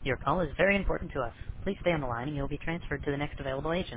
Your call is very important to us. Please stay on the line and you'll be transferred to the next available agent.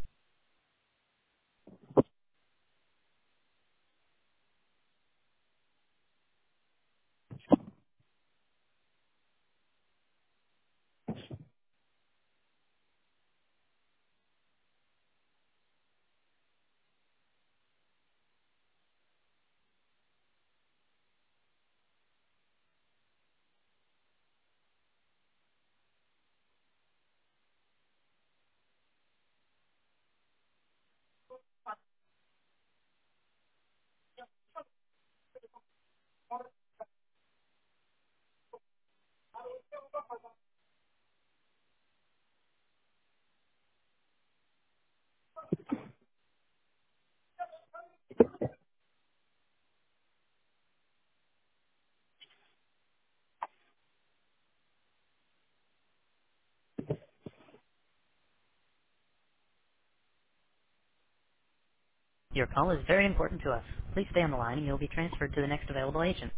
Your call is very important to us. Please stay on the line and you'll be transferred to the next available agent.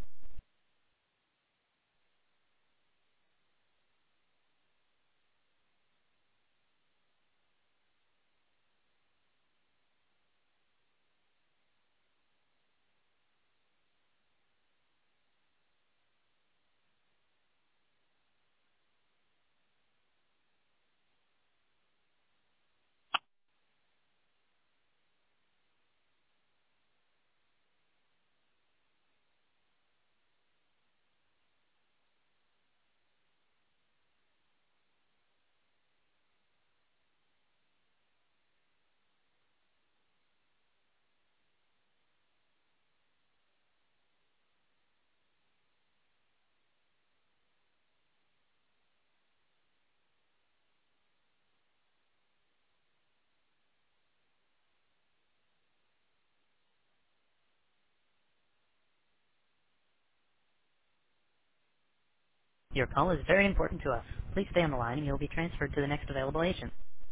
Your call is very important to us. Please stay on the line and you'll be transferred to the next available agent.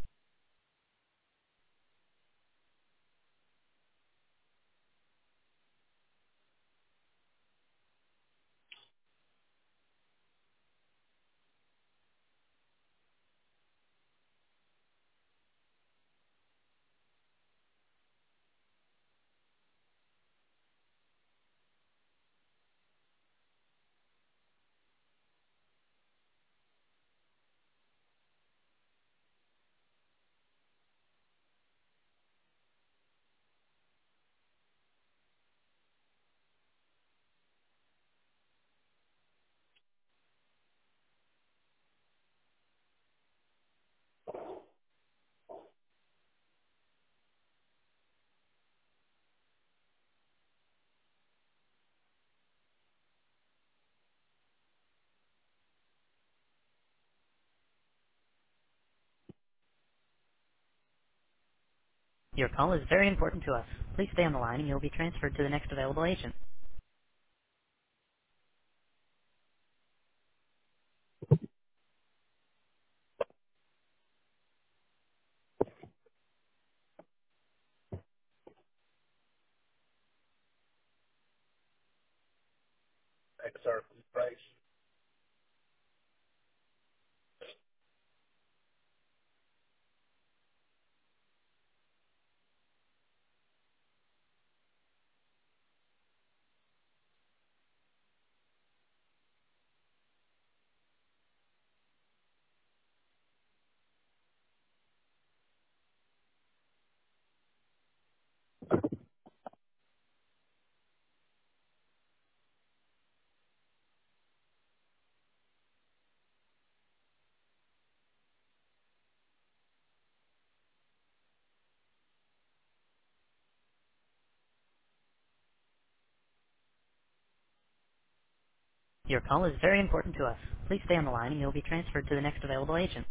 Your call is very important to us. Please stay on the line and you'll be transferred to the next available agent. XR price. Your call is very important to us. Please stay on the line and you'll be transferred to the next available agent.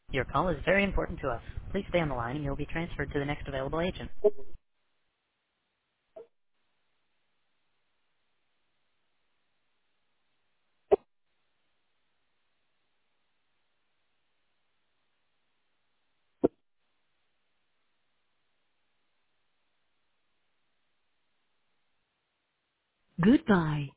Your call is very important to us. Please stay on the line and you'll be transferred to the next available agent. Goodbye.